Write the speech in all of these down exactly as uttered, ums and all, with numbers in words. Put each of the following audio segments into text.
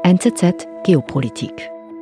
N Z Z Geopolitik.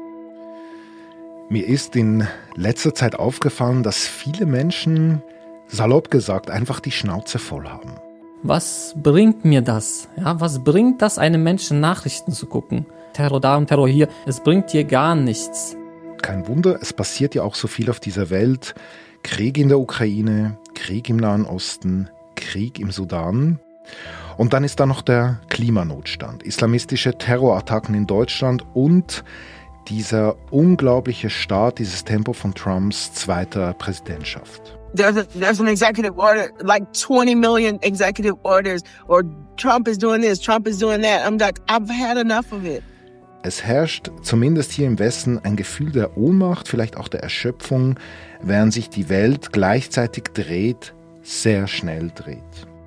Mir ist in letzter Zeit aufgefallen, dass viele Menschen, salopp gesagt, einfach die Schnauze voll haben. Was bringt mir das? Ja, was bringt das, einem Menschen Nachrichten zu gucken? Terror da und Terror hier, es bringt dir gar nichts. Kein Wunder, es passiert ja auch so viel auf dieser Welt. Krieg in der Ukraine, Krieg im Nahen Osten, Krieg im Sudan. Und dann ist da noch der Klimanotstand, islamistische Terrorattacken in Deutschland und dieser unglaubliche Start, dieses Tempo von Trumps zweiter Präsidentschaft. There's, a, there's an executive order, like twenty million executive orders, or Trump is doing this, Trump is doing that. I'm like, I've had enough of it. Es herrscht zumindest hier im Westen ein Gefühl der Ohnmacht, vielleicht auch der Erschöpfung, während sich die Welt gleichzeitig dreht, sehr schnell dreht.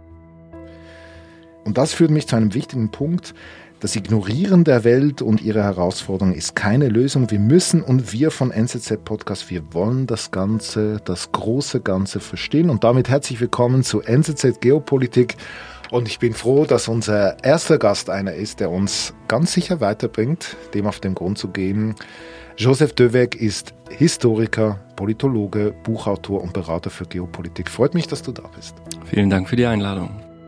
Und das führt mich zu einem wichtigen Punkt. Das Ignorieren der Welt und ihrer Herausforderungen ist keine Lösung. Wir müssen und wir von N Z Z Podcast, wir wollen das Ganze, das große Ganze verstehen. Und damit herzlich willkommen zu N Z Z Geopolitik. Und ich bin froh, dass unser erster Gast einer ist, der uns ganz sicher weiterbringt, dem auf den Grund zu gehen. Joseph Döweg ist Historiker, Politologe, Buchautor und Berater für Geopolitik. Freut mich, dass du da bist. Vielen Dank für die Einladung.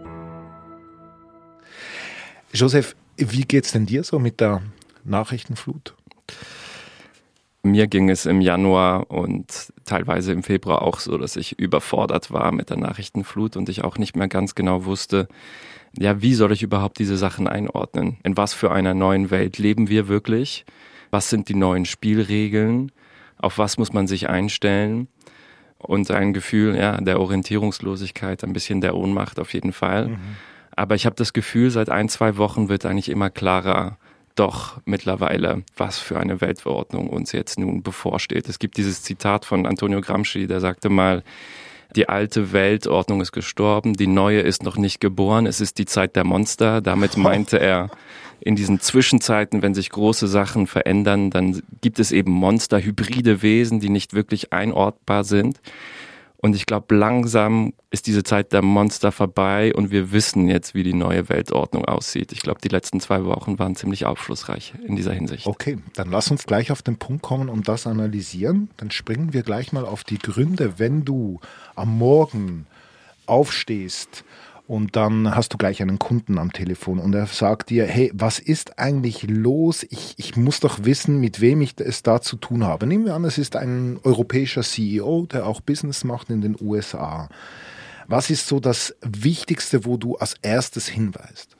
Joseph, wie geht's denn dir so mit der Nachrichtenflut? Mir ging es im Januar und teilweise im Februar auch so, dass ich überfordert war mit der Nachrichtenflut und ich auch nicht mehr ganz genau wusste, ja, wie soll ich überhaupt diese Sachen einordnen? In was für einer neuen Welt leben wir wirklich? Was sind die neuen Spielregeln? Auf was muss man sich einstellen? Und ein Gefühl, ja, der Orientierungslosigkeit, ein bisschen der Ohnmacht auf jeden Fall. Mhm. Aber ich habe das Gefühl, seit ein, zwei Wochen wird eigentlich immer klarer, doch mittlerweile, was für eine Weltverordnung uns jetzt nun bevorsteht. Es gibt dieses Zitat von Antonio Gramsci, der sagte mal, die alte Weltordnung ist gestorben, die neue ist noch nicht geboren, es ist die Zeit der Monster. Damit meinte er, in diesen Zwischenzeiten, wenn sich große Sachen verändern, dann gibt es eben Monster, hybride Wesen, die nicht wirklich einordbar sind. Und ich glaube, langsam ist diese Zeit der Monster vorbei und wir wissen jetzt, wie die neue Weltordnung aussieht. Ich glaube, die letzten zwei Wochen waren ziemlich aufschlussreich in dieser Hinsicht. Okay, dann lass uns gleich auf den Punkt kommen und das analysieren. Dann springen wir gleich mal auf die Gründe, wenn du am Morgen aufstehst und dann hast du gleich einen Kunden am Telefon und er sagt dir, hey, was ist eigentlich los? Ich, ich muss doch wissen, mit wem ich es da zu tun habe. Nehmen wir an, es ist ein europäischer C E O, der auch Business macht in den U S A. Was ist so das Wichtigste, wo du als erstes hinweist?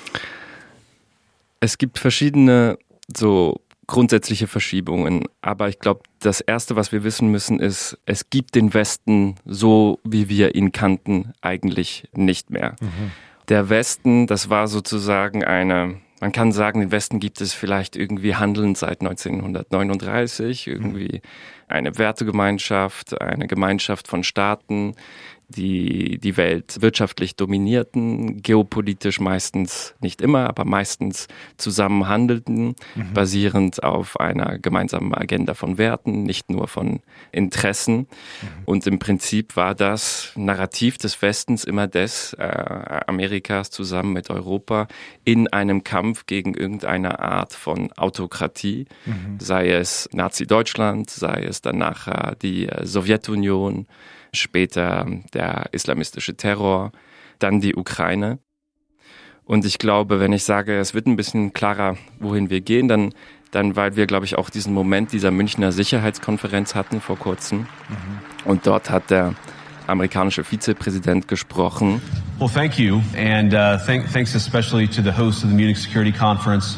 Es gibt verschiedene so grundsätzliche Verschiebungen, aber ich glaube, das Erste, was wir wissen müssen, ist, es gibt den Westen, so wie wir ihn kannten, eigentlich nicht mehr. Mhm. Der Westen, das war sozusagen eine, man kann sagen, den Westen gibt es vielleicht irgendwie handelnd seit neunzehnhundertneununddreißig, irgendwie eine Wertegemeinschaft, eine Gemeinschaft von Staaten, die die Welt wirtschaftlich dominierten, geopolitisch meistens, nicht immer, aber meistens zusammen handelten, mhm. basierend auf einer gemeinsamen Agenda von Werten, nicht nur von Interessen. Mhm. Und im Prinzip war das Narrativ des Westens immer des äh, Amerikas zusammen mit Europa in einem Kampf gegen irgendeine Art von Autokratie, mhm. sei es Nazi-Deutschland, sei es danach äh, die äh, Sowjetunion, später der islamistische Terror, dann die Ukraine. Und ich glaube, wenn ich sage, es wird ein bisschen klarer, wohin wir gehen, dann, dann weil wir, glaube ich, auch diesen Moment dieser Münchner Sicherheitskonferenz hatten vor kurzem. Mhm. Und dort hat der amerikanische Vizepräsident gesprochen. Well, thank you. And uh, thank, thanks especially to the host of the Munich Security Conference.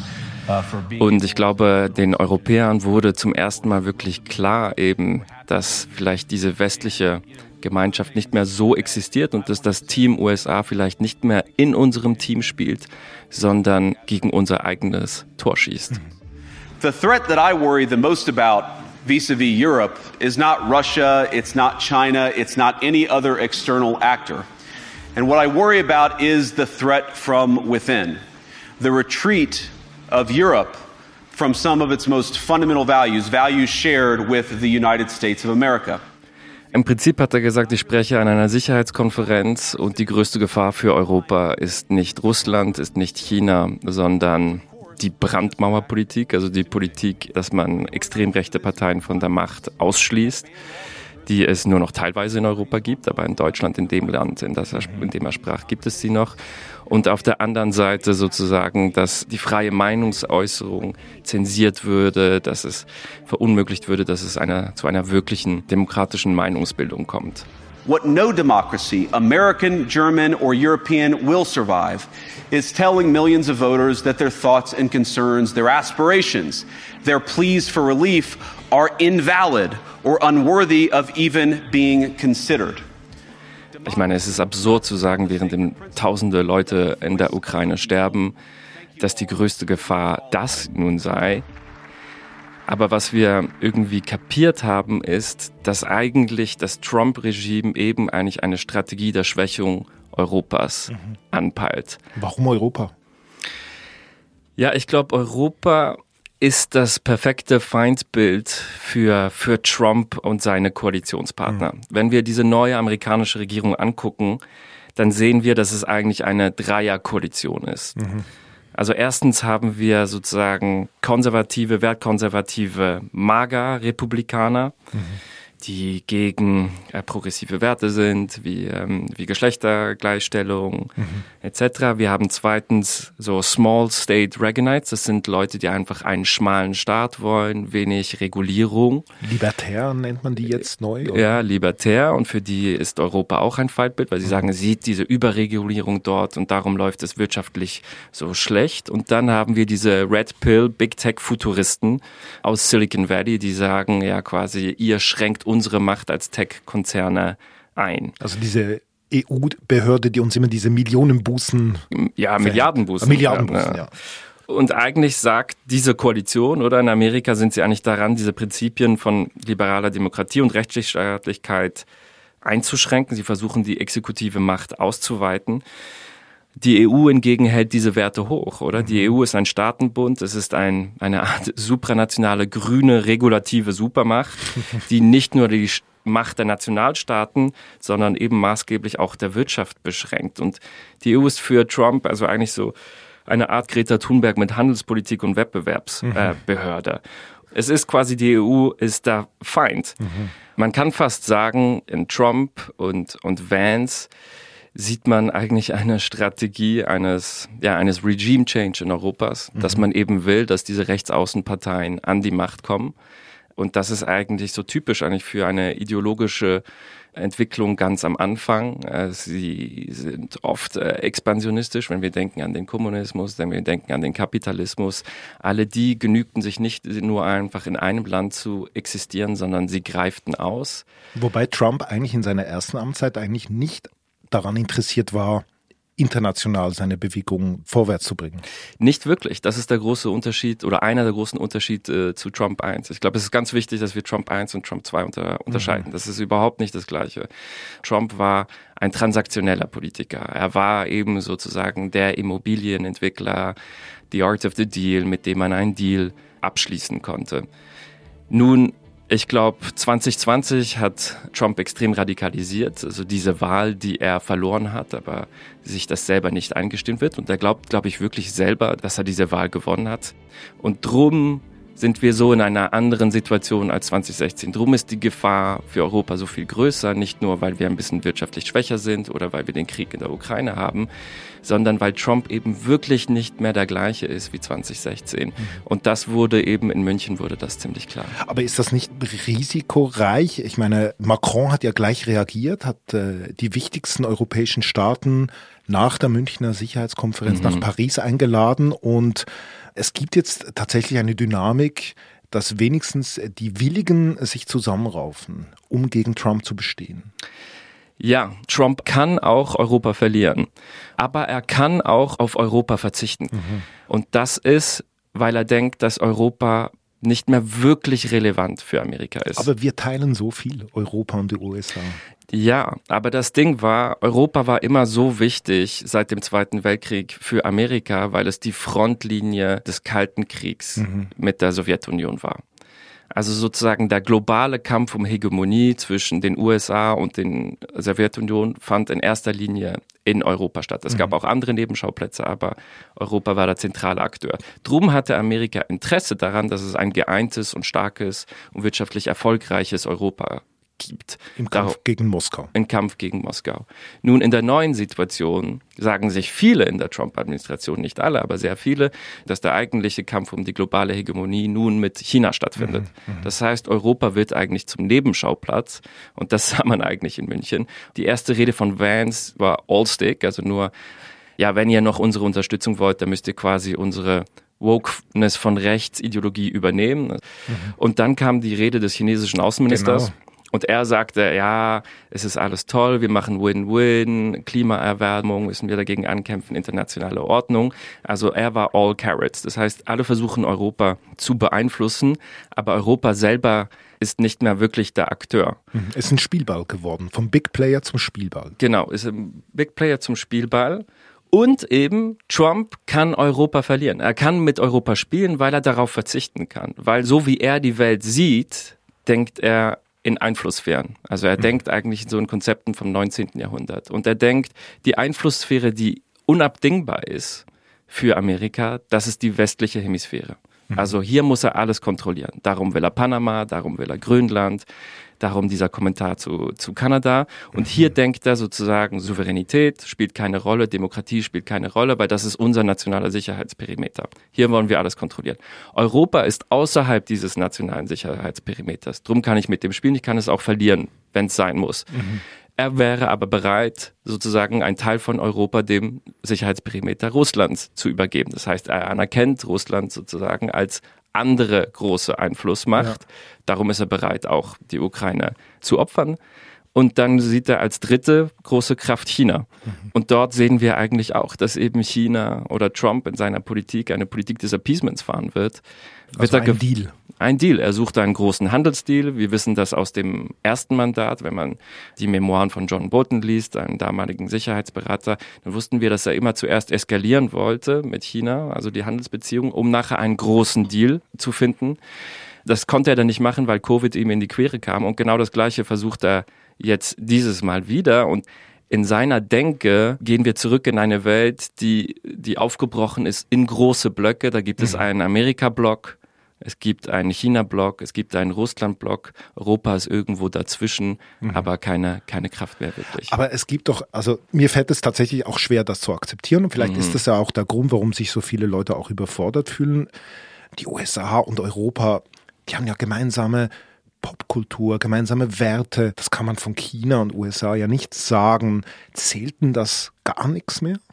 Und ich glaube, den Europäern wurde zum ersten Mal wirklich klar eben, dass vielleicht diese westliche Gemeinschaft nicht mehr so existiert und dass das Team U S A vielleicht nicht mehr in unserem Team spielt, sondern gegen unser eigenes Tor schießt. The threat that I worry the most about vis-a-vis Europe is not Russia, it's not China, it's not any other external actor. And what I worry about is the threat from within. The retreat of Europe from some of its most fundamental values, values shared with the United States of America. Im Prinzip hat er gesagt, ich spreche an einer Sicherheitskonferenz und die größte Gefahr für Europa ist nicht Russland, ist nicht China, sondern die Brandmauerpolitik, also die Politik, dass man extrem rechte Parteien von der Macht ausschließt, die es nur noch teilweise in Europa gibt, aber in Deutschland, in dem Land, in, das er, in dem er sprach, gibt es sie noch. Und auf der anderen Seite sozusagen, dass die freie Meinungsäußerung zensiert würde, dass es verunmöglicht würde, dass es einer, zu einer wirklichen demokratischen Meinungsbildung kommt. What no democracy, American, German, or European, will survive is telling millions of voters that their thoughts and concerns, their aspirations, their pleas for relief are invalid or unworthy of even being considered. Ich meine, es ist absurd zu sagen, während tausende Leute in der Ukraine sterben, dass die größte Gefahr das nun sei. Aber was wir irgendwie kapiert haben, ist, dass eigentlich das Trump-Regime eben eigentlich eine Strategie der Schwächung Europas mhm. anpeilt. Warum Europa? Ja, ich glaube, Europa ist das perfekte Feindbild für, für Trump und seine Koalitionspartner. Mhm. Wenn wir diese neue amerikanische Regierung angucken, dann sehen wir, dass es eigentlich eine Dreierkoalition ist. Mhm. Also erstens haben wir sozusagen konservative, wertkonservative MAGA-Republikaner, mhm. die gegen äh, progressive Werte sind, wie, ähm, wie Geschlechtergleichstellung mhm. et cetera. Wir haben zweitens so Small State Reaganites, das sind Leute, die einfach einen schmalen Staat wollen, wenig Regulierung. Libertär nennt man die jetzt neu? Oder? Ja, libertär, und für die ist Europa auch ein Feindbild, weil sie mhm. sagen, sieht diese Überregulierung dort und darum läuft es wirtschaftlich so schlecht. Und dann haben wir diese Red Pill Big Tech Futuristen aus Silicon Valley, die sagen, ja quasi, ihr schränkt unsere Macht als Tech-Konzerne ein. Also diese E U-Behörde, die uns immer diese Millionenbußen... Ja, Milliardenbußen. Milliardenbußen, ja. ja. Und eigentlich sagt diese Koalition, oder in Amerika sind sie eigentlich daran, diese Prinzipien von liberaler Demokratie und Rechtsstaatlichkeit einzuschränken. Sie versuchen, die exekutive Macht auszuweiten. Die E U hingegen hält diese Werte hoch, oder? Die E U ist ein Staatenbund, es ist ein, eine Art supranationale, grüne, regulative Supermacht, die nicht nur die Macht der Nationalstaaten, sondern eben maßgeblich auch der Wirtschaft beschränkt. Und die E U ist für Trump also eigentlich so eine Art Greta Thunberg mit Handelspolitik und Wettbewerbsbehörde. Mhm. Es ist quasi, die E U ist der Feind. Mhm. Man kann fast sagen, in Trump und, und Vance sieht man eigentlich eine Strategie eines, ja, eines Regime Change in Europas, mhm. dass man eben will, dass diese Rechtsaußenparteien an die Macht kommen. Und das ist eigentlich so typisch eigentlich für eine ideologische Entwicklung ganz am Anfang. Sie sind oft expansionistisch, wenn wir denken an den Kommunismus, wenn wir denken an den Kapitalismus. Alle die genügten sich nicht nur einfach in einem Land zu existieren, sondern sie greiften aus. Wobei Trump eigentlich in seiner ersten Amtszeit eigentlich nicht daran interessiert war, international seine Bewegung vorwärts zu bringen. Nicht wirklich. Das ist der große Unterschied oder einer der großen Unterschiede äh, zu Trump eins. Ich glaube, es ist ganz wichtig, dass wir Trump eins und Trump zwei unter, unterscheiden. Mhm. Das ist überhaupt nicht das Gleiche. Trump war ein transaktioneller Politiker. Er war eben sozusagen der Immobilienentwickler, the art of the deal, mit dem man einen Deal abschließen konnte. Nun, ich glaube, zwanzig zwanzig hat Trump extrem radikalisiert, also diese Wahl, die er verloren hat, aber sich das selber nicht eingestehen wird. Und er glaubt, glaube ich, wirklich selber, dass er diese Wahl gewonnen hat. Und drum sind wir so in einer anderen Situation als zwanzig sechzehn. Drum ist die Gefahr für Europa so viel größer, nicht nur, weil wir ein bisschen wirtschaftlich schwächer sind oder weil wir den Krieg in der Ukraine haben, sondern weil Trump eben wirklich nicht mehr der gleiche ist wie zwanzig sechzehn. Mhm. Und das wurde eben in München, wurde das ziemlich klar. Aber ist das nicht risikoreich? Ich meine, Macron hat ja gleich reagiert, hat äh, die wichtigsten europäischen Staaten nach der Münchner Sicherheitskonferenz mhm. nach Paris eingeladen, und es gibt jetzt tatsächlich eine Dynamik, dass wenigstens die Willigen sich zusammenraufen, um gegen Trump zu bestehen. Ja, Trump kann auch Europa verlieren, aber er kann auch auf Europa verzichten. Mhm. Und das ist, weil er denkt, dass Europa nicht mehr wirklich relevant für Amerika ist. Aber wir teilen so viel, Europa und die U S A. Ja, aber das Ding war, Europa war immer so wichtig seit dem Zweiten Weltkrieg für Amerika, weil es die Frontlinie des Kalten Kriegs mhm. mit der Sowjetunion war. Also sozusagen der globale Kampf um Hegemonie zwischen den U S A und den Sowjetunion fand in erster Linie in Europa statt. Es mhm. gab auch andere Nebenschauplätze, aber Europa war der zentrale Akteur. Drum hatte Amerika Interesse daran, dass es ein geeintes und starkes und wirtschaftlich erfolgreiches Europa gibt. Im Kampf Dar- gegen Moskau. Im Kampf gegen Moskau. Nun, in der neuen Situation sagen sich viele in der Trump-Administration, nicht alle, aber sehr viele, dass der eigentliche Kampf um die globale Hegemonie nun mit China stattfindet. Mhm, das heißt, Europa wird eigentlich zum Nebenschauplatz und das sah man eigentlich in München. Die erste Rede von Vance war all stick, also nur, ja, wenn ihr noch unsere Unterstützung wollt, dann müsst ihr quasi unsere Wokeness von Rechtsideologie übernehmen. Mhm. Und dann kam die Rede des chinesischen Außenministers. Genau. Und er sagte, ja, es ist alles toll, wir machen Win-Win, Klimaerwärmung, müssen wir dagegen ankämpfen, internationale Ordnung. Also er war all carrots. Das heißt, alle versuchen Europa zu beeinflussen, aber Europa selber ist nicht mehr wirklich der Akteur. Es ist ein Spielball geworden, vom Big Player zum Spielball. Genau, ist ein Big Player zum Spielball. Und eben, Trump kann Europa verlieren. Er kann mit Europa spielen, weil er darauf verzichten kann. Weil so wie er die Welt sieht, denkt er in Einflusssphären. Also er mhm. denkt eigentlich in so in Konzepten vom neunzehnten Jahrhundert. Und er denkt, die Einflusssphäre, die unabdingbar ist für Amerika, das ist die westliche Hemisphäre. Mhm. Also hier muss er alles kontrollieren. Darum will er Panama, darum will er Grönland, darum dieser Kommentar zu, zu Kanada. Und hier denkt er sozusagen, Souveränität spielt keine Rolle, Demokratie spielt keine Rolle, weil das ist unser nationaler Sicherheitsperimeter. Hier wollen wir alles kontrollieren. Europa ist außerhalb dieses nationalen Sicherheitsperimeters. Drum kann ich mit dem spielen, ich kann es auch verlieren, wenn es sein muss. Mhm. Er wäre aber bereit, sozusagen einen Teil von Europa dem Sicherheitsperimeter Russlands zu übergeben. Das heißt, er anerkennt Russland sozusagen als andere große Einflussmacht. Ja. Darum ist er bereit, auch die Ukraine zu opfern. Und dann sieht er als dritte große Kraft China. Mhm. Und dort sehen wir eigentlich auch, dass eben China oder Trump in seiner Politik eine Politik des Appeasements fahren wird. Also wird ein ge- Deal. Ein Deal. Er sucht einen großen Handelsdeal. Wir wissen das aus dem ersten Mandat, wenn man die Memoiren von John Bolton liest, einem damaligen Sicherheitsberater, dann wussten wir, dass er immer zuerst eskalieren wollte mit China, also die Handelsbeziehungen, um nachher einen großen Deal zu finden. Das konnte er dann nicht machen, weil Covid ihm in die Quere kam. Und genau das Gleiche versucht er jetzt dieses Mal wieder. Und in seiner Denke gehen wir zurück in eine Welt, die, die aufgebrochen ist in große Blöcke. Da gibt es einen Amerika-Block, es gibt einen China-Block, es gibt einen Russland-Block. Europa ist irgendwo dazwischen, mhm. aber keine, keine Kraft mehr wirklich. Aber es gibt doch, also mir fällt es tatsächlich auch schwer, das zu akzeptieren. Und vielleicht mhm. ist das ja auch der Grund, warum sich so viele Leute auch überfordert fühlen. Die U S A und Europa, die haben ja gemeinsame Popkultur, gemeinsame Werte. Das kann man von China und U S A ja nicht sagen. Zählt denn das gar nichts mehr?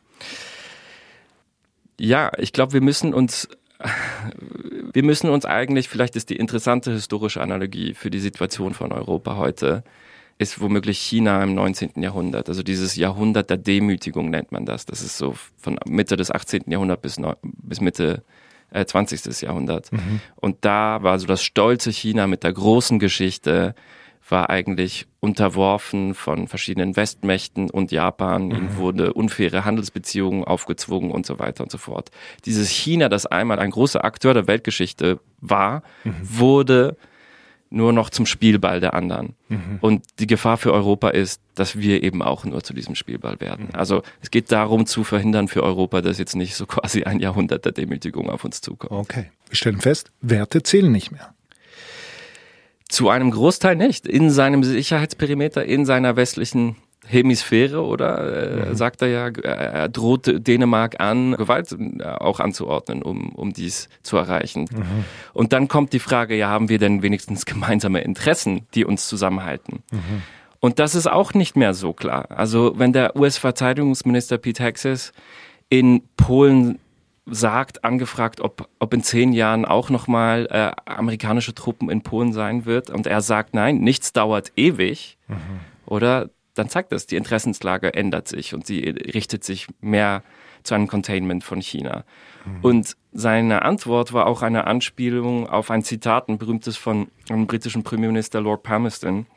Ja, ich glaube, wir müssen uns wir müssen uns eigentlich, vielleicht ist die interessante historische Analogie für die Situation von Europa heute, ist womöglich China im neunzehnten Jahrhundert. Also dieses Jahrhundert der Demütigung nennt man das. Das ist so von Mitte des achtzehnten Jahrhunderts bis, bis Mitte äh, zwanzigsten Jahrhundert. Mhm. Und da war so das stolze China mit der großen Geschichte, war eigentlich unterworfen von verschiedenen Westmächten und Japan. Mhm. Ihm wurde unfaire Handelsbeziehungen aufgezwungen und so weiter und so fort. Dieses China, das einmal ein großer Akteur der Weltgeschichte war, mhm. wurde nur noch zum Spielball der anderen. Mhm. Und die Gefahr für Europa ist, dass wir eben auch nur zu diesem Spielball werden. Mhm. Also es geht darum zu verhindern für Europa, dass jetzt nicht so quasi ein Jahrhundert der Demütigung auf uns zukommt. Okay, wir stellen fest, Werte zählen nicht mehr. Zu einem Großteil nicht. In seinem Sicherheitsperimeter, in seiner westlichen Hemisphäre, oder? Mhm. Äh, sagt er ja, er droht Dänemark an, Gewalt auch anzuordnen, um, um dies zu erreichen. Mhm. Und dann kommt die Frage, ja, haben wir denn wenigstens gemeinsame Interessen, die uns zusammenhalten? Mhm. Und das ist auch nicht mehr so klar. Also wenn der U S-Verteidigungsminister Pete Hegseth in Polen sagt, angefragt, ob, ob in zehn Jahren auch nochmal äh, amerikanische Truppen in Polen sein wird. Und er sagt, nein, nichts dauert ewig. Mhm. Oder dann zeigt das, die Interessenslage ändert sich und sie richtet sich mehr zu einem Containment von China. Mhm. Und seine Antwort war auch eine Anspielung auf ein Zitat, ein berühmtes von einem britischen Premierminister Lord Palmerston,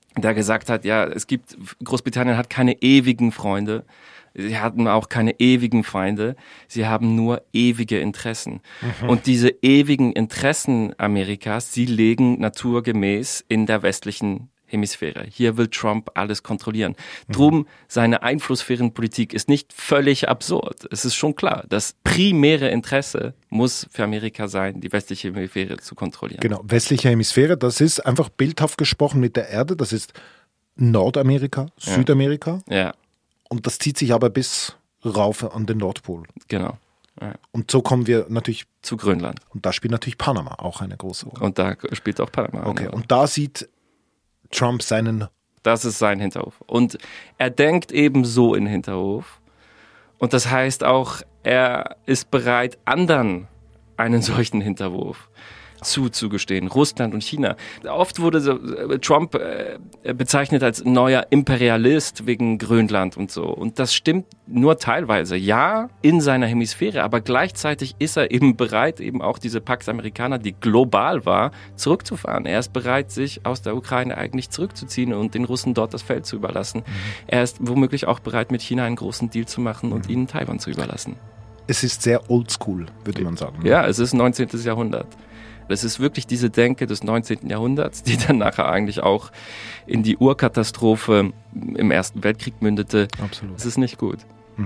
der gesagt hat, ja, es gibt, Großbritannien hat keine ewigen Freunde. Sie hatten auch keine ewigen Feinde, sie haben nur ewige Interessen. Mhm. Und diese ewigen Interessen Amerikas, sie liegen naturgemäß in der westlichen Hemisphäre. Hier will Trump alles kontrollieren. Mhm. Drum, seine Einflusssphärenpolitik ist nicht völlig absurd. Es ist schon klar, das primäre Interesse muss für Amerika sein, die westliche Hemisphäre zu kontrollieren. Genau, westliche Hemisphäre, das ist einfach bildhaft gesprochen mit der Erde, das ist Nordamerika, ja. Südamerika. Ja. Und das zieht sich aber bis rauf an den Nordpol. Genau. Ja. Und so kommen wir natürlich zu Grönland. Und da spielt natürlich Panama auch eine große Rolle. Und da spielt auch Panama. Okay, eine. Und da sieht Trump seinen... Das ist sein Hinterhof. Und er denkt eben so in Hinterhof. Und das heißt auch, er ist bereit, anderen einen solchen Hinterhof zuzugestehen, Russland und China. Oft wurde so, Trump äh, bezeichnet als neuer Imperialist wegen Grönland und so. Und das stimmt nur teilweise. Ja, in seiner Hemisphäre, aber gleichzeitig ist er eben bereit, eben auch diese Pax Americana, die global war, zurückzufahren. Er ist bereit, sich aus der Ukraine eigentlich zurückzuziehen und den Russen dort das Feld zu überlassen. Mhm. Er ist womöglich auch bereit, mit China einen großen Deal zu machen und mhm. ihnen Taiwan zu überlassen. Es ist sehr oldschool, würde man sagen. Ja, es ist neunzehnten. Jahrhundert. Es ist wirklich diese Denke des neunzehnten. Jahrhunderts, die dann nachher eigentlich auch in die Urkatastrophe im Ersten Weltkrieg mündete. Absolut. Es ist nicht gut. Mhm.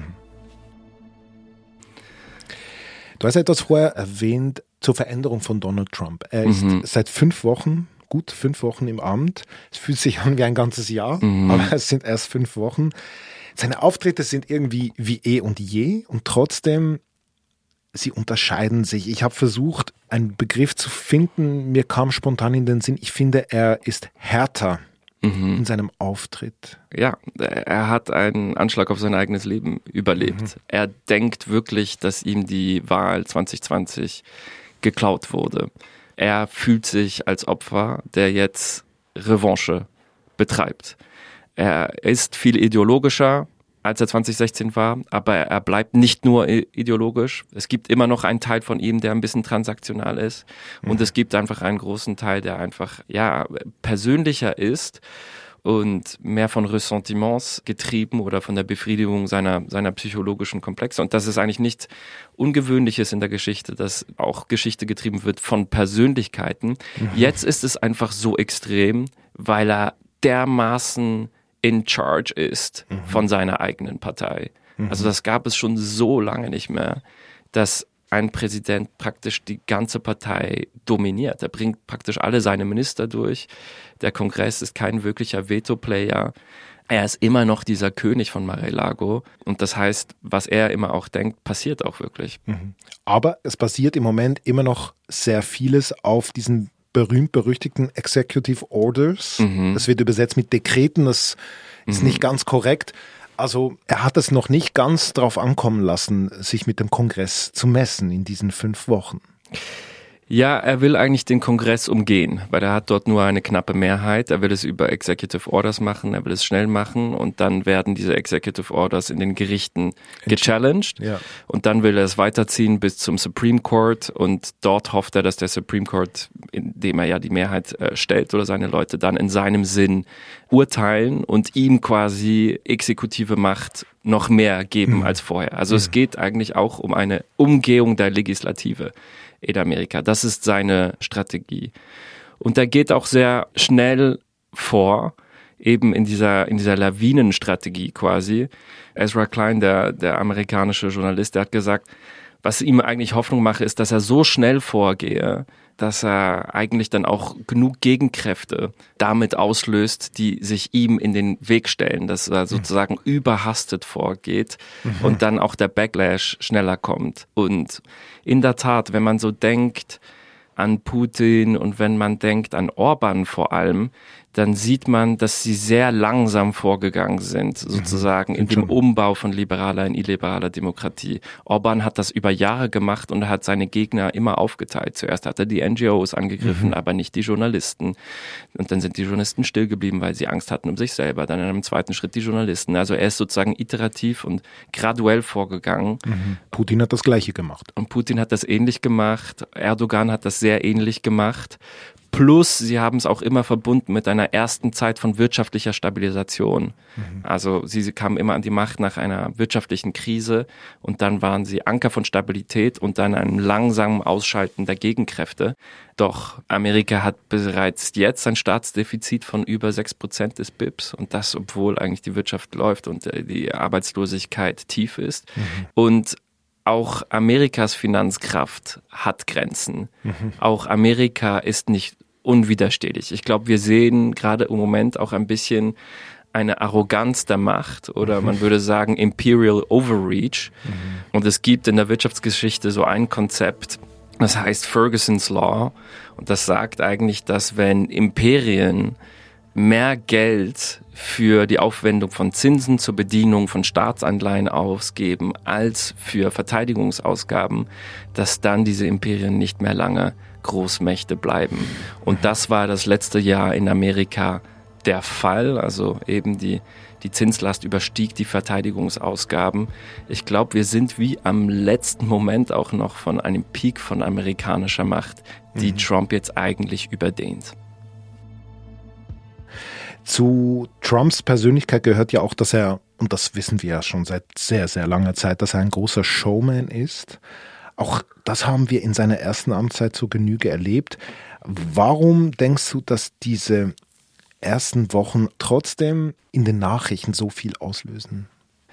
Du hast etwas vorher erwähnt zur Veränderung von Donald Trump. Er ist mhm. seit fünf Wochen, gut fünf Wochen im Amt. Es fühlt sich an wie ein ganzes Jahr, mhm. aber es sind erst fünf Wochen. Seine Auftritte sind irgendwie wie eh und je und trotzdem... Sie unterscheiden sich. Ich habe versucht, einen Begriff zu finden. Mir kam spontan in den Sinn, ich finde, er ist härter mhm. in seinem Auftritt. Ja, er hat einen Anschlag auf sein eigenes Leben überlebt. Mhm. Er denkt wirklich, dass ihm die Wahl zwanzig zwanzig geklaut wurde. Er fühlt sich als Opfer, der jetzt Revanche betreibt. Er ist viel ideologischer, als er zwanzig sechzehn war, aber er bleibt nicht nur ideologisch. Es gibt immer noch einen Teil von ihm, der ein bisschen transaktional ist und mhm. es gibt einfach einen großen Teil, der einfach ja persönlicher ist und mehr von Ressentiments getrieben oder von der Befriedigung seiner, seiner psychologischen Komplexe. Und das ist eigentlich nichts Ungewöhnliches in der Geschichte, dass auch Geschichte getrieben wird von Persönlichkeiten. Mhm. Jetzt ist es einfach so extrem, weil er dermaßen in charge ist mhm. von seiner eigenen Partei. Mhm. Also das gab es schon so lange nicht mehr, dass ein Präsident praktisch die ganze Partei dominiert. Er bringt praktisch alle seine Minister durch. Der Kongress ist kein wirklicher Veto-Player. Er ist immer noch dieser König von Mar-a-Lago. Und das heißt, was er immer auch denkt, passiert auch wirklich. Mhm. Aber es passiert im Moment immer noch sehr vieles auf diesen berühmt-berüchtigten Executive Orders. Mhm. Das wird übersetzt mit Dekreten, das ist mhm. nicht ganz korrekt. Also er hat es noch nicht ganz drauf ankommen lassen, sich mit dem Kongress zu messen in diesen fünf Wochen. Ja, er will eigentlich den Kongress umgehen, weil er hat dort nur eine knappe Mehrheit. Er will es über Executive Orders machen, er will es schnell machen und dann werden diese Executive Orders in den Gerichten gechallenged. Ja. Und dann will er es weiterziehen bis zum Supreme Court und dort hofft er, dass der Supreme Court, indem er ja die Mehrheit äh, stellt oder seine Leute, dann in seinem Sinn urteilen und ihm quasi exekutive Macht noch mehr geben mhm. als vorher. Also mhm. es geht eigentlich auch um eine Umgehung der Legislative in Amerika. Das ist seine Strategie. Und er geht auch sehr schnell vor, eben in dieser, in dieser Lawinenstrategie quasi. Ezra Klein, der, der amerikanische Journalist, der hat gesagt, was ihm eigentlich Hoffnung mache, ist, dass er so schnell vorgehe, dass er eigentlich dann auch genug Gegenkräfte damit auslöst, die sich ihm in den Weg stellen, dass er sozusagen mhm. überhastet vorgeht mhm. und dann auch der Backlash schneller kommt. Und in der Tat, wenn man so denkt an Putin und wenn man denkt an Orban vor allem, dann sieht man, dass sie sehr langsam vorgegangen sind, sozusagen mhm, in dem Umbau von liberaler in illiberaler Demokratie. Orban hat das über Jahre gemacht und er hat seine Gegner immer aufgeteilt. Zuerst hat er die N G Os angegriffen, mhm. aber nicht die Journalisten. Und dann sind die Journalisten still geblieben, weil sie Angst hatten um sich selber. Dann in einem zweiten Schritt die Journalisten. Also er ist sozusagen iterativ und graduell vorgegangen. Mhm. Putin hat das Gleiche gemacht. Und Putin hat das ähnlich gemacht. Erdogan hat das sehr ähnlich gemacht. Plus, sie haben es auch immer verbunden mit einer ersten Zeit von wirtschaftlicher Stabilisation. Mhm. Also sie, sie kamen immer an die Macht nach einer wirtschaftlichen Krise und dann waren sie Anker von Stabilität und dann einem langsamen Ausschalten der Gegenkräfte. Doch Amerika hat bereits jetzt ein Staatsdefizit von über sechs Prozent des B I Ps und das, obwohl eigentlich die Wirtschaft läuft und die Arbeitslosigkeit tief ist. Mhm. Und auch Amerikas Finanzkraft hat Grenzen. Mhm. Auch Amerika ist nicht unwiderstehlich. Ich glaube, wir sehen gerade im Moment auch ein bisschen eine Arroganz der Macht oder man würde sagen Imperial Overreach. Mhm. Und es gibt in der Wirtschaftsgeschichte so ein Konzept, das heißt Ferguson's Law. Und das sagt eigentlich, dass wenn Imperien mehr Geld für die Aufwendung von Zinsen zur Bedienung von Staatsanleihen ausgeben als für Verteidigungsausgaben, dass dann diese Imperien nicht mehr lange Großmächte bleiben. Und das war das letzte Jahr in Amerika der Fall. Also eben die, die Zinslast überstieg die Verteidigungsausgaben. Ich glaube, wir sind wie am letzten Moment auch noch von einem Peak von amerikanischer Macht, die mhm. Trump jetzt eigentlich überdehnt. Zu Trumps Persönlichkeit gehört ja auch, dass er, und das wissen wir ja schon seit sehr, sehr langer Zeit, dass er ein großer Showman ist. Auch das haben wir in seiner ersten Amtszeit zur Genüge erlebt. Warum denkst du, dass diese ersten Wochen trotzdem in den Nachrichten so viel auslösen?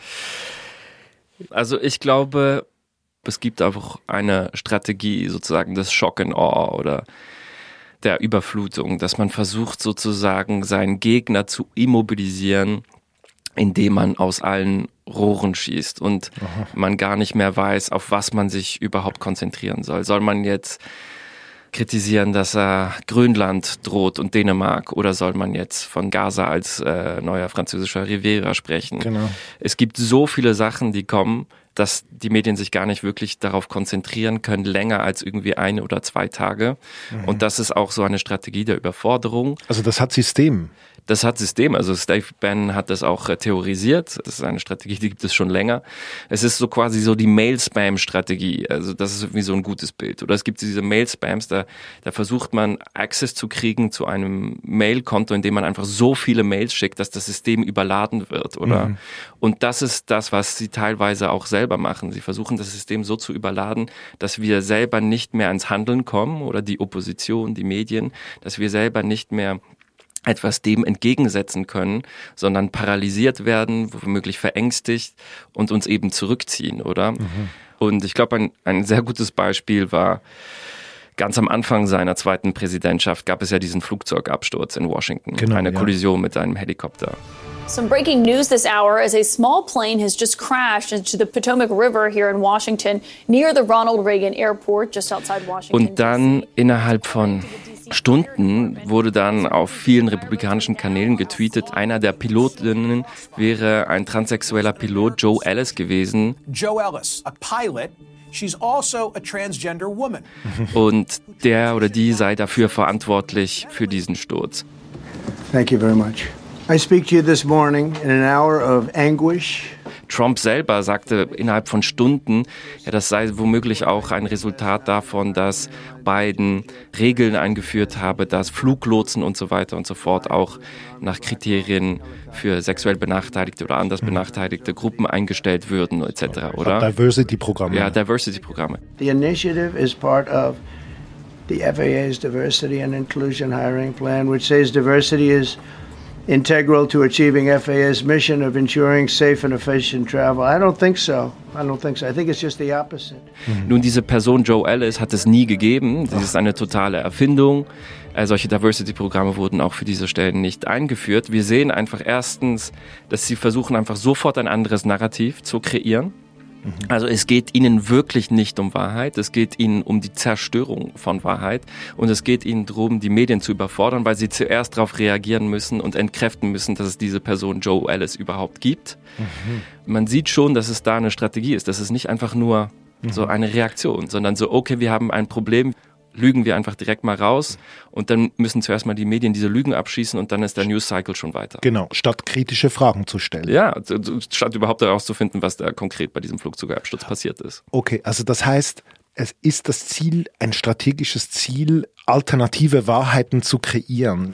Also ich glaube, es gibt einfach eine Strategie sozusagen des Shock and Awe oder der Überflutung, dass man versucht sozusagen seinen Gegner zu immobilisieren, indem man aus allen Rohren schießt und Aha. man gar nicht mehr weiß, auf was man sich überhaupt konzentrieren soll. Soll man jetzt kritisieren, dass er Grönland droht und Dänemark oder soll man jetzt von Gaza als äh, neuer französischer Riviera sprechen? Genau. Es gibt so viele Sachen, die kommen, dass die Medien sich gar nicht wirklich darauf konzentrieren können, länger als irgendwie eine oder zwei Tage. Mhm. Und das ist auch so eine Strategie der Überforderung. Also das hat System. Das hat System. Also Steve Bannon hat das auch theorisiert. Das ist eine Strategie, die gibt es schon länger. Es ist so quasi so die Mail-Spam-Strategie. Also das ist irgendwie so ein gutes Bild. Oder es gibt diese Mail-Spams, da, da versucht man Access zu kriegen zu einem Mail-Konto, in dem man einfach so viele Mails schickt, dass das System überladen wird. Oder? Mhm. Und das ist das, was sie teilweise auch selber machen. Sie versuchen das System so zu überladen, dass wir selber nicht mehr ans Handeln kommen oder die Opposition, die Medien, dass wir selber nicht mehr etwas dem entgegensetzen können, sondern paralysiert werden, womöglich verängstigt und uns eben zurückziehen, oder? Mhm. Und ich glaube, ein, ein sehr gutes Beispiel war, ganz am Anfang seiner zweiten Präsidentschaft gab es ja diesen Flugzeugabsturz in Washington, genau, eine ja. Kollision mit einem Helikopter. Some breaking news this hour as a small plane has just crashed into the Potomac River here in Washington near the Ronald Reagan Airport just outside Washington. Und dann innerhalb von Stunden wurde dann auf vielen republikanischen Kanälen getweetet, einer der Pilotinnen wäre ein transsexueller Pilot, Joe Ellis, gewesen. Joe Ellis, a pilot. She's also a transgender woman. Und der oder die sei dafür verantwortlich für diesen Sturz. Thank you very much. I speak to you this morning in an hour of anguish. Trump selber sagte innerhalb von Stunden, ja, das sei womöglich auch ein Resultat davon, dass Biden Regeln eingeführt habe, dass Fluglotsen und so weiter und so fort auch nach Kriterien für sexuell benachteiligte oder anders benachteiligte Gruppen eingestellt würden, et cetera, oder? Diversity-Programme. Ja, Diversity-Programme. The initiative is part of the F A A's Diversity and Inclusion Hiring Plan, which says diversity is integral to achieving F A A's mission of ensuring safe and efficient travel. I don't think so. I don't think so. I think it's just the opposite. Mhm. Nun, diese Person Joe Ellis hat es nie gegeben. Das ist eine totale Erfindung. Äh, solche Diversity-Programme wurden auch für diese Stellen nicht eingeführt. Wir sehen einfach erstens, dass sie versuchen, einfach sofort ein anderes Narrativ zu kreieren. Also es geht ihnen wirklich nicht um Wahrheit, es geht ihnen um die Zerstörung von Wahrheit und es geht ihnen darum, die Medien zu überfordern, weil sie zuerst darauf reagieren müssen und entkräften müssen, dass es diese Person Joe Ellis überhaupt gibt. Mhm. Man sieht schon, dass es da eine Strategie ist, dass es nicht einfach nur mhm. so eine Reaktion, sondern so, okay, wir haben ein Problem, lügen wir einfach direkt mal raus und dann müssen zuerst mal die Medien diese Lügen abschießen und dann ist der News-Cycle schon weiter. Genau, statt kritische Fragen zu stellen. Ja, statt überhaupt herauszufinden, was da konkret bei diesem Flugzeugabsturz passiert ist. Okay, also das heißt, es ist das Ziel, ein strategisches Ziel, alternative Wahrheiten zu kreieren.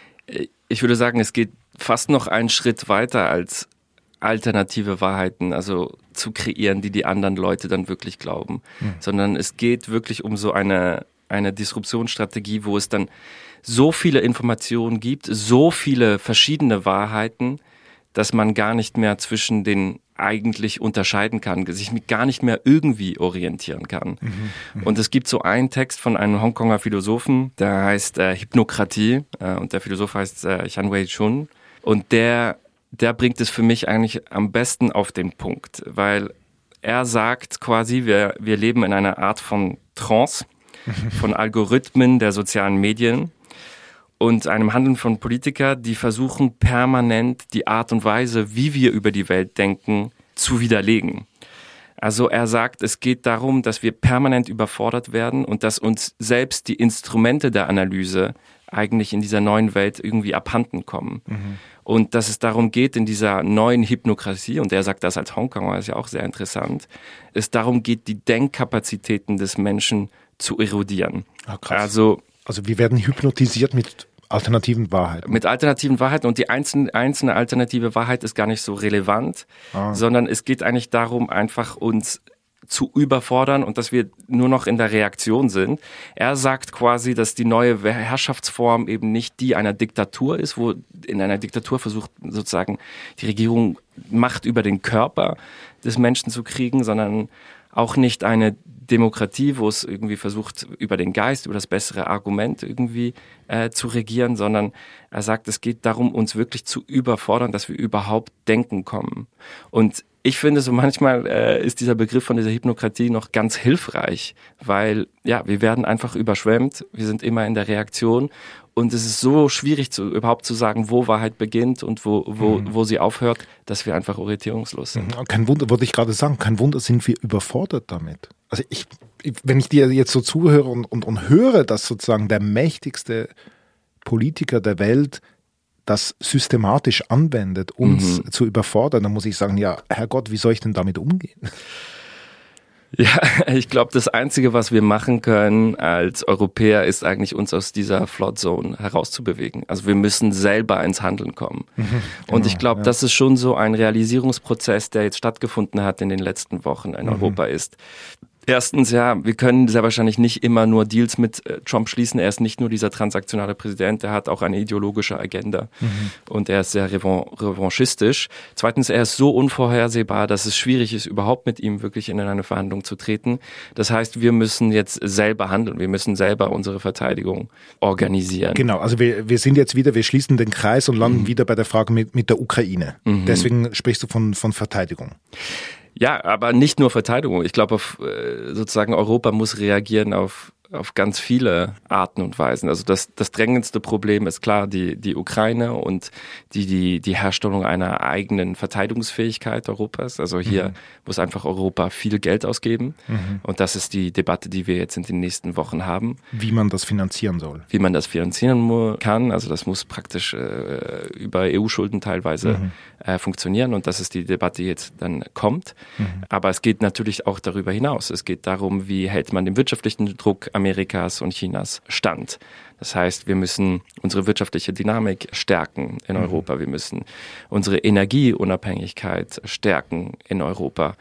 Ich würde sagen, es geht fast noch einen Schritt weiter als alternative Wahrheiten, also zu kreieren, die die anderen Leute dann wirklich glauben. Mhm. Sondern es geht wirklich um so eine, eine Disruptionsstrategie, wo es dann so viele Informationen gibt, so viele verschiedene Wahrheiten, dass man gar nicht mehr zwischen den eigentlich unterscheiden kann, sich gar nicht mehr irgendwie orientieren kann. Mhm. Und es gibt so einen Text von einem Hongkonger Philosophen, der heißt äh, Hypnokratie äh, und der Philosoph heißt äh, Chan Wei-chun und der, der bringt es für mich eigentlich am besten auf den Punkt, weil er sagt quasi, wir, wir leben in einer Art von Trance, von Algorithmen der sozialen Medien und einem Handeln von Politikern, die versuchen permanent die Art und Weise, wie wir über die Welt denken, zu widerlegen. Also er sagt, es geht darum, dass wir permanent überfordert werden und dass uns selbst die Instrumente der Analyse eigentlich in dieser neuen Welt irgendwie abhanden kommen. Mhm. Und dass es darum geht, in dieser neuen Hypnokratie, und er sagt das als Hongkonger, ist ja auch sehr interessant, es darum geht, die Denkkapazitäten des Menschen zu erodieren. Ah, krass. Also Also wir werden hypnotisiert mit alternativen Wahrheiten. Mit alternativen Wahrheiten und die einzelne, einzelne alternative Wahrheit ist gar nicht so relevant, ah. sondern es geht eigentlich darum, einfach uns zu überfordern und dass wir nur noch in der Reaktion sind. Er sagt quasi, dass die neue Herrschaftsform eben nicht die einer Diktatur ist, wo in einer Diktatur versucht sozusagen die Regierung Macht über den Körper des Menschen zu kriegen, sondern auch nicht eine Demokratie, wo es irgendwie versucht, über den Geist, über das bessere Argument irgendwie äh, zu regieren, sondern er sagt, es geht darum, uns wirklich zu überfordern, dass wir überhaupt denken kommen. Und ich finde, so manchmal äh, ist dieser Begriff von dieser Hypnokratie noch ganz hilfreich, weil ja, wir werden einfach überschwemmt, wir sind immer in der Reaktion und es ist so schwierig, zu, überhaupt zu sagen, wo Wahrheit beginnt und wo, wo, mhm. wo sie aufhört, dass wir einfach orientierungslos sind. Kein Wunder, wollte ich gerade sagen, kein Wunder sind wir überfordert damit. Also ich, wenn ich dir jetzt so zuhöre und, und, und höre, dass sozusagen der mächtigste Politiker der Welt das systematisch anwendet, uns mhm. zu überfordern, dann muss ich sagen, ja, Herrgott, wie soll ich denn damit umgehen? Ja, ich glaube, das Einzige, was wir machen können als Europäer, ist eigentlich uns aus dieser Flood Zone herauszubewegen. Also wir müssen selber ins Handeln kommen. Mhm, genau, und ich glaube, ja. das ist schon so ein Realisierungsprozess, der jetzt stattgefunden hat in den letzten Wochen in mhm. Europa ist. Erstens, ja, wir können sehr wahrscheinlich nicht immer nur Deals mit äh, Trump schließen. Er ist nicht nur dieser transaktionale Präsident, er hat auch eine ideologische Agenda mhm. und er ist sehr revan- revanchistisch. Zweitens, er ist so unvorhersehbar, dass es schwierig ist, überhaupt mit ihm wirklich in eine Verhandlung zu treten. Das heißt, wir müssen jetzt selber handeln, wir müssen selber unsere Verteidigung organisieren. Genau, also wir, wir sind jetzt wieder, wir schließen den Kreis und landen mhm. wieder bei der Frage mit, mit der Ukraine. Mhm. Deswegen sprichst du von, von Verteidigung. Ja, aber nicht nur Verteidigung. Ich glaube, auf, sozusagen Europa muss reagieren auf, auf ganz viele Arten und Weisen. Also das, das drängendste Problem ist klar die, die Ukraine und die, die, die Herstellung einer eigenen Verteidigungsfähigkeit Europas. Also hier mhm. muss einfach Europa viel Geld ausgeben. Mhm. Und das ist die Debatte, die wir jetzt in den nächsten Wochen haben. Wie man das finanzieren soll. Wie man das finanzieren kann. Also das muss praktisch äh, über E U-Schulden teilweise mhm. äh, funktionieren. Und das ist die Debatte, die jetzt dann kommt. Mhm. Aber es geht natürlich auch darüber hinaus. Es geht darum, wie hält man den wirtschaftlichen Druck Amerikas und Chinas stand. Das heißt, wir müssen unsere wirtschaftliche Dynamik stärken in Europa. Wir müssen unsere Energieunabhängigkeit stärken in Europa.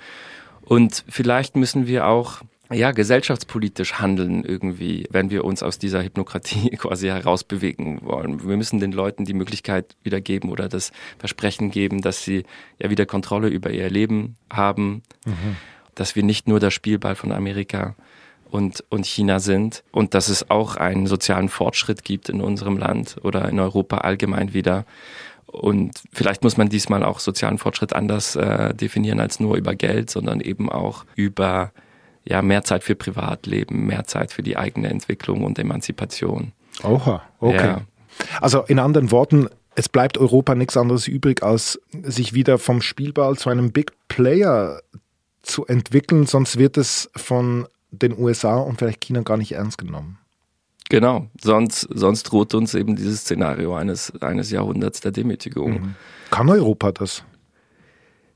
Und vielleicht müssen wir auch ja, gesellschaftspolitisch handeln irgendwie, wenn wir uns aus dieser Hypnokratie quasi herausbewegen wollen. Wir müssen den Leuten die Möglichkeit wieder geben oder das Versprechen geben, dass sie ja wieder Kontrolle über ihr Leben haben, mhm. dass wir nicht nur der Spielball von Amerika und, und China sind und dass es auch einen sozialen Fortschritt gibt in unserem Land oder in Europa allgemein wieder. Und vielleicht muss man diesmal auch sozialen Fortschritt anders äh, definieren als nur über Geld, sondern eben auch über ja, mehr Zeit für Privatleben, mehr Zeit für die eigene Entwicklung und Emanzipation. Oha, okay. Ja. Also in anderen Worten, es bleibt Europa nichts anderes übrig, als sich wieder vom Spielball zu einem Big Player zu entwickeln, sonst wird es von den U S A und vielleicht China gar nicht ernst genommen. Genau, sonst, sonst droht uns eben dieses Szenario eines, eines Jahrhunderts der Demütigung. Mhm. Kann Europa das?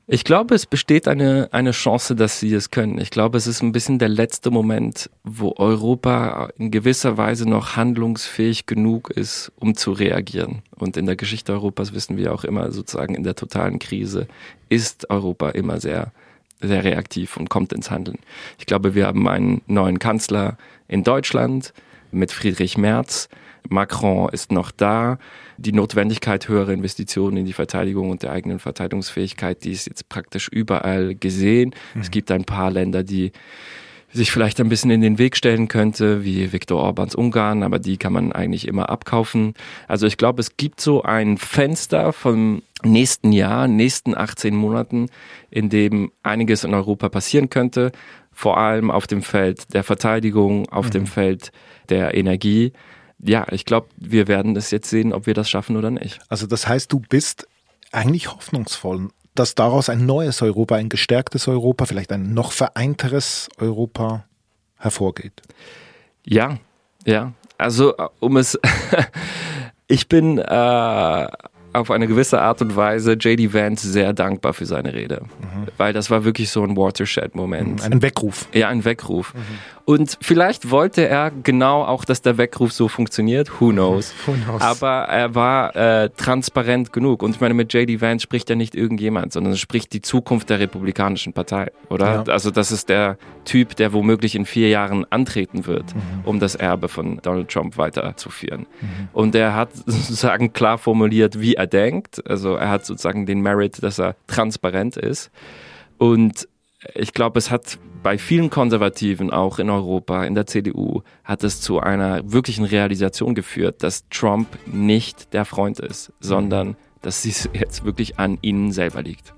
Ich glaube, es besteht eine, eine Chance, dass sie es können. Ich glaube, es ist ein bisschen der letzte Moment, wo Europa in gewisser Weise noch handlungsfähig genug ist, um zu reagieren. Und in der Geschichte Europas wissen wir auch immer, sozusagen in der totalen Krise ist Europa immer sehr, sehr reaktiv und kommt ins Handeln. Ich glaube, wir haben einen neuen Kanzler in Deutschland mit Friedrich Merz. Macron ist noch da. Die Notwendigkeit höherer Investitionen in die Verteidigung und der eigenen Verteidigungsfähigkeit, die ist jetzt praktisch überall gesehen. Mhm. Es gibt ein paar Länder, die sich vielleicht ein bisschen in den Weg stellen könnte, wie Viktor Orbáns Ungarn, aber die kann man eigentlich immer abkaufen. Also ich glaube, es gibt so ein Fenster vom nächsten Jahr, nächsten achtzehn Monaten, in dem einiges in Europa passieren könnte, vor allem auf dem Feld der Verteidigung, auf mhm. dem Feld der Energie. Ja, ich glaube, wir werden es jetzt sehen, ob wir das schaffen oder nicht. Also das heißt, du bist eigentlich hoffnungsvoll, dass daraus ein neues Europa, ein gestärktes Europa, vielleicht ein noch vereinteres Europa hervorgeht. Ja, ja. Also um es, ich bin äh, auf eine gewisse Art und Weise J D Vance sehr dankbar für seine Rede, mhm. weil das war wirklich so ein Watershed-Moment. Ein Weckruf. Ja, ein Weckruf. Mhm. Und vielleicht wollte er genau auch, dass der Weckruf so funktioniert. Who knows? Who knows? Aber er war äh, transparent genug. Und ich meine, mit J D Vance spricht ja nicht irgendjemand, sondern es spricht die Zukunft der Republikanischen Partei, oder? Ja. Also das ist der Typ, der womöglich in vier Jahren antreten wird, mhm. um das Erbe von Donald Trump weiterzuführen. Mhm. Und er hat sozusagen klar formuliert, wie er denkt. Also er hat sozusagen den Merit, dass er transparent ist. Und ich glaube, es hat bei vielen Konservativen, auch in Europa, in der C D U, hat es zu einer wirklichen Realisation geführt, dass Trump nicht der Freund ist, sondern dass es jetzt wirklich an ihnen selber liegt.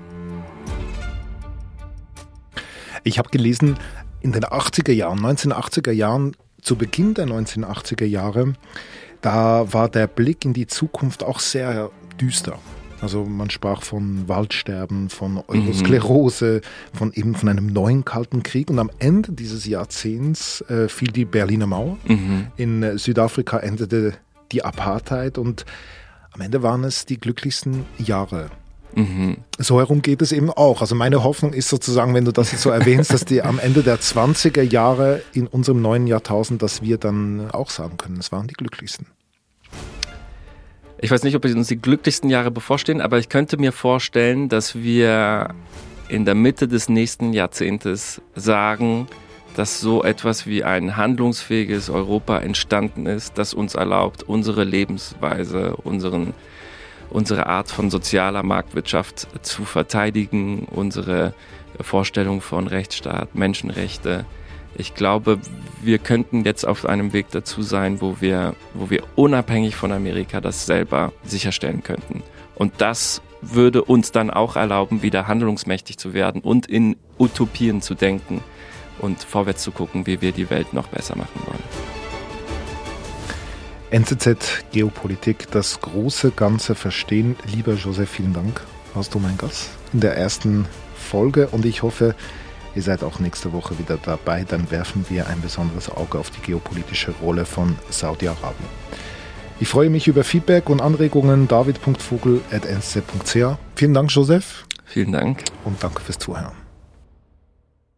Ich habe gelesen, in den achtziger Jahren, neunzehnhundertachtziger Jahren, zu Beginn der neunzehnhundertachtziger Jahre, da war der Blick in die Zukunft auch sehr düster. Also man sprach von Waldsterben, von Eurosklerose, mhm. von eben von einem neuen Kalten Krieg. Und am Ende dieses Jahrzehnts äh, fiel die Berliner Mauer. Mhm. In äh, Südafrika endete die Apartheid und am Ende waren es die glücklichsten Jahre. Mhm. So herum geht es eben auch. Also meine Hoffnung ist sozusagen, wenn du das jetzt so erwähnst, dass die am Ende der zwanziger Jahre in unserem neuen Jahrtausend, dass wir dann auch sagen können, es waren die glücklichsten. Ich weiß nicht, ob uns die glücklichsten Jahre bevorstehen, aber ich könnte mir vorstellen, dass wir in der Mitte des nächsten Jahrzehntes sagen, dass so etwas wie ein handlungsfähiges Europa entstanden ist, das uns erlaubt, unsere Lebensweise, unseren, unsere Art von sozialer Marktwirtschaft zu verteidigen, unsere Vorstellung von Rechtsstaat, Menschenrechte. Ich glaube, wir könnten jetzt auf einem Weg dazu sein, wo wir, wo wir unabhängig von Amerika das selber sicherstellen könnten. Und das würde uns dann auch erlauben, wieder handlungsmächtig zu werden und in Utopien zu denken und vorwärts zu gucken, wie wir die Welt noch besser machen wollen. N Z Z Geopolitik, das große Ganze verstehen. Lieber Joseph, vielen Dank. Warst du mein Gast in der ersten Folge und ich hoffe, ihr seid auch nächste Woche wieder dabei. Dann werfen wir ein besonderes Auge auf die geopolitische Rolle von Saudi-Arabien. Ich freue mich über Feedback und Anregungen. david punkt vogel at n z z punkt c h. Vielen Dank, Joseph. Vielen Dank. Und danke fürs Zuhören.